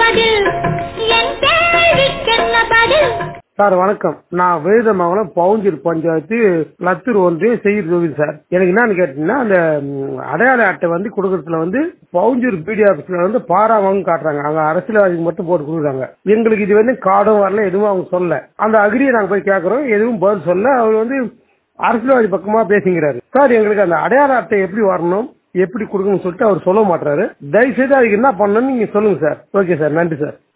Sir வணக்கம். நான் வேதமங்கலம் பவுஞ்சூர் பஞ்சாயத்து லத்தூர் ஒன்றியம் செய்தி சார். எனக்கு என்னன்னு கேட்டீங்கன்னா, அந்த அடையாள அட்டை கொடுக்கறதுல பவுஞ்சூர் பிடி ஆபீஸ்ல பாராவாங்க காட்டுறாங்க. அங்க அரசியல்வாதிக்கு மட்டும் போட்டு கொடுக்குறாங்க. எங்களுக்கு இது கார்டும் வரல, எதுவும் அவங்க சொல்ல. அந்த அக்ரியை நாங்க போய் கேட்கறோம், எதுவும் பதில் சொல்ல. அவர் அரசியல்வாதி பக்கமா பேசுகிறாரு. சார் எங்களுக்கு அந்த அடையாள அட்டை எப்படி வரணும், எப்படி கொடுக்கணும்னு சொல்லிட்டு அவர் சொல்ல மாட்டாரு. தயவுசெய்து அதுக்கு என்ன பண்ணணும்னு நீங்க சொல்லுங்க சார். ஓகே சார், நன்றி சார்.